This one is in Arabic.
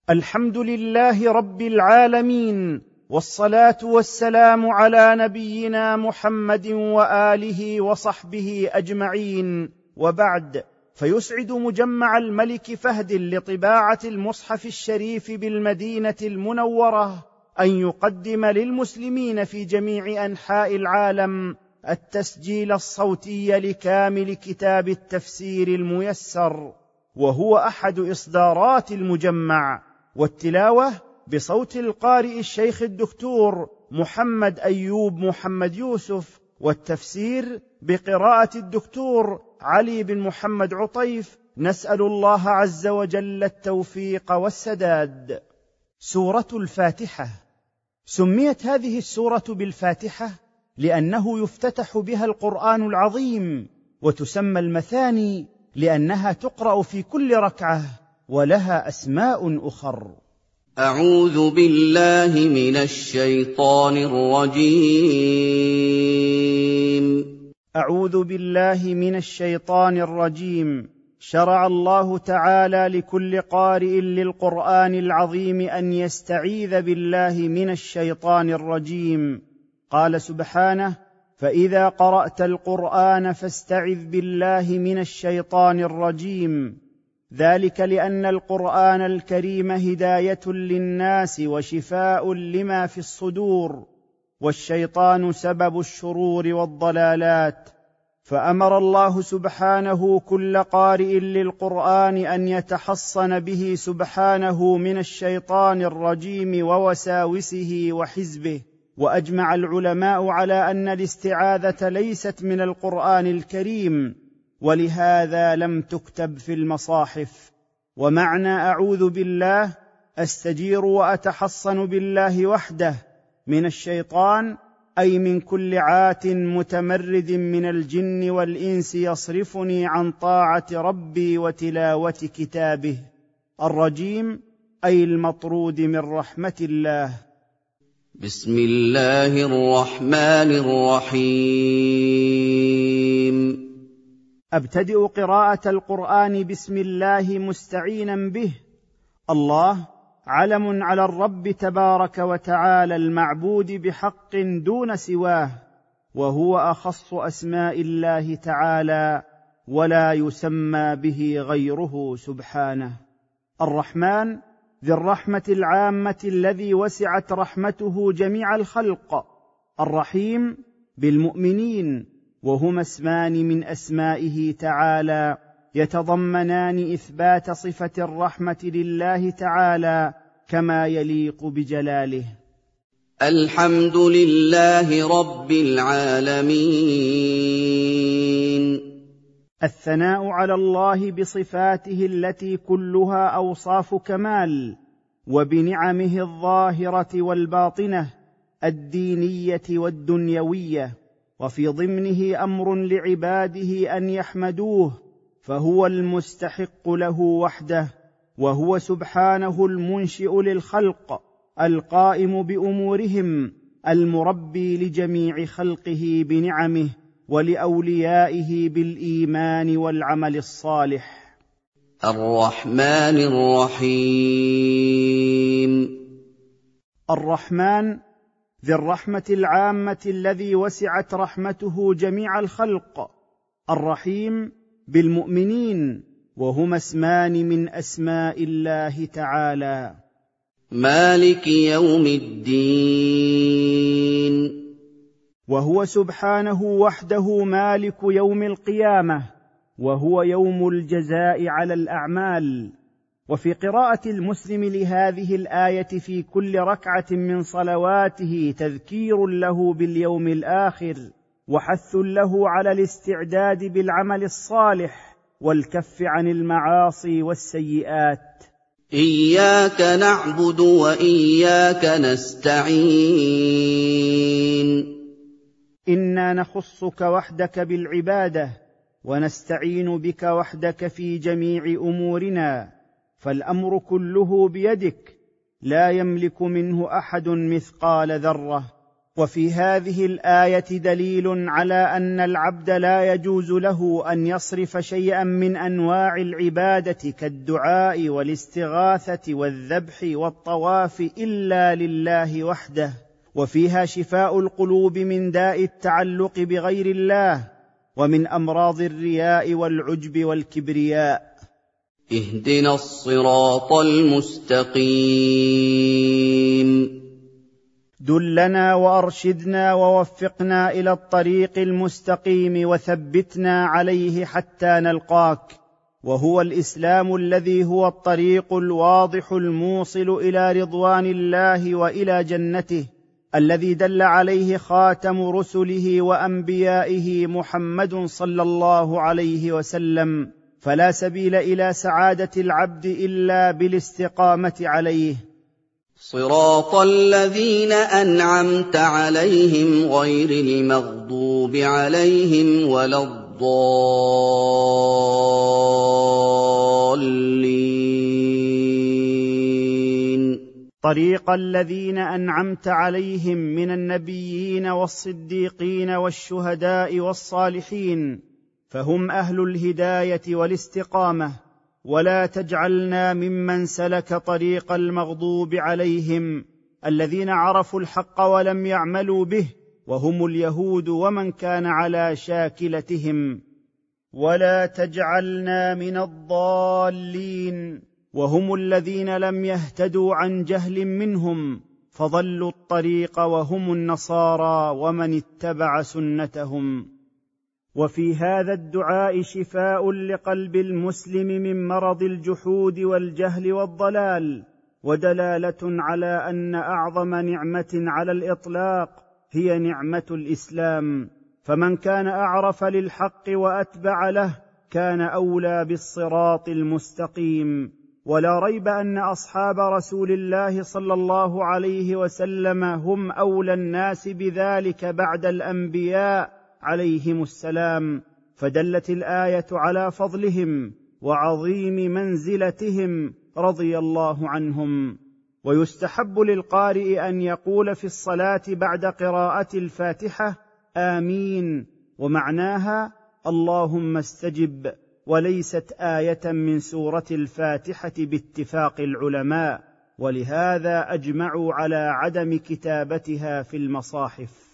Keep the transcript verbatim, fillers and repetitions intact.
الحمد لله رب العالمين، والصلاة والسلام على نبينا محمد وآله وصحبه أجمعين، وبعد، فيسعد مجمع الملك فهد لطباعة المصحف الشريف بالمدينة المنورة أن يقدم للمسلمين في جميع أنحاء العالم التسجيل الصوتي لكامل كتاب التفسير الميسر، وهو أحد إصدارات المجمع، والتلاوة بصوت القارئ الشيخ الدكتور محمد أيوب محمد يوسف، والتفسير بقراءة الدكتور علي بن محمد عطيف. نسأل الله عز وجل التوفيق والسداد. سورة الفاتحة. سميت هذه السورة بالفاتحة لأنه يفتتح بها القرآن العظيم، وتسمى المثاني لأنها تقرأ في كل ركعة، ولها أسماء أخر. أعوذ بالله من الشيطان الرجيم. أعوذ بالله من الشيطان الرجيم. شرع الله تعالى لكل قارئ للقرآن العظيم أن يستعيذ بالله من الشيطان الرجيم. قال سبحانه: فإذا قرأت القرآن فاستعذ بالله من الشيطان الرجيم. ذلك لأن القرآن الكريم هداية للناس وشفاء لما في الصدور، والشيطان سبب الشرور والضلالات، فأمر الله سبحانه كل قارئ للقرآن أن يتحصن به سبحانه من الشيطان الرجيم ووساوسه وحزبه. وأجمع العلماء على أن الاستعاذة ليست من القرآن الكريم، ولهذا لم تكتب في المصاحف. ومعنى أعوذ بالله أستجير وأتحصن بالله وحده من الشيطان، أي من كل عات متمرد من الجن والإنس يصرفني عن طاعة ربي وتلاوة كتابه. الرجيم أي المطرود من رحمة الله. بسم الله الرحمن الرحيم. أبتدئ قراءة القرآن بسم الله مستعينا به. الله علم على الرب تبارك وتعالى المعبود بحق دون سواه، وهو أخص أسماء الله تعالى، ولا يسمى به غيره سبحانه. الرحمن ذي الرحمة العامة الذي وسعت رحمته جميع الخلق. الرحيم بالمؤمنين، وهما اسمان من أسمائه تعالى يتضمنان إثبات صفة الرحمة لله تعالى كما يليق بجلاله. الحمد لله رب العالمين. الثناء على الله بصفاته التي كلها أوصاف كمال، وبنعمه الظاهرة والباطنة الدينية والدنيوية، وفي ضمنه أمر لعباده أن يحمدوه، فهو المستحق له وحده، وهو سبحانه المنشئ للخلق القائم بأمورهم المربي لجميع خلقه بنعمه، ولأوليائه بالإيمان والعمل الصالح. الرحمن الرحيم. الرحمن ذي الرحمة العامة الذي وسعت رحمته جميع الخلق. الرحيم بالمؤمنين، وهما اسمان من أسماء الله تعالى. مالك يوم الدين. وهو سبحانه وحده مالك يوم القيامة، وهو يوم الجزاء على الأعمال. وفي قراءة المسلم لهذه الآية في كل ركعة من صلواته تذكير له باليوم الآخر، وحث له على الاستعداد بالعمل الصالح والكف عن المعاصي والسيئات. إياك نعبد وإياك نستعين. إنا نخصك وحدك بالعبادة، ونستعين بك وحدك في جميع أمورنا، فالأمر كله بيدك، لا يملك منه أحد مثقال ذرة، وفي هذه الايه دليل على ان العبد لا يجوز له ان يصرف شيئا من انواع العباده كالدعاء والاستغاثه والذبح والطواف الا لله وحده، وفيها شفاء القلوب من داء التعلق بغير الله ومن امراض الرياء والعجب والكبرياء. اهدنا الصراط المستقيم. دلنا وارشدنا ووفقنا الى الطريق المستقيم وثبتنا عليه حتى نلقاك، وهو الاسلام الذي هو الطريق الواضح الموصل الى رضوان الله والى جنته، الذي دل عليه خاتم رسله وانبيائه محمد صلى الله عليه وسلم، فلا سبيل الى سعاده العبد الا بالاستقامه عليه. صراط الذين أنعمت عليهم غير المغضوب عليهم ولا الضالين. طريق الذين أنعمت عليهم من النبيين والصديقين والشهداء والصالحين، فهم أهل الهداية والاستقامة، ولا تجعلنا ممن سلك طريق المغضوب عليهم الذين عرفوا الحق ولم يعملوا به، وهم اليهود ومن كان على شاكلتهم، ولا تجعلنا من الضالين وهم الذين لم يهتدوا عن جهل منهم فضلوا الطريق وهم النصارى ومن اتبع سنتهم. وفي هذا الدعاء شفاء لقلب المسلم من مرض الجحود والجهل والضلال، ودلاله على ان اعظم نعمه على الاطلاق هي نعمه الاسلام، فمن كان اعرف للحق واتبع له كان اولى بالصراط المستقيم. ولا ريب ان اصحاب رسول الله صلى الله عليه وسلم هم اولى الناس بذلك بعد الانبياء عليهم السلام، فدلت الايه على فضلهم وعظيم منزلتهم رضي الله عنهم. ويستحب للقارئ ان يقول في الصلاه بعد قراءه الفاتحه امين، ومعناها اللهم استجب، وليست ايه من سوره الفاتحه باتفاق العلماء، ولهذا اجمعوا على عدم كتابتها في المصاحف.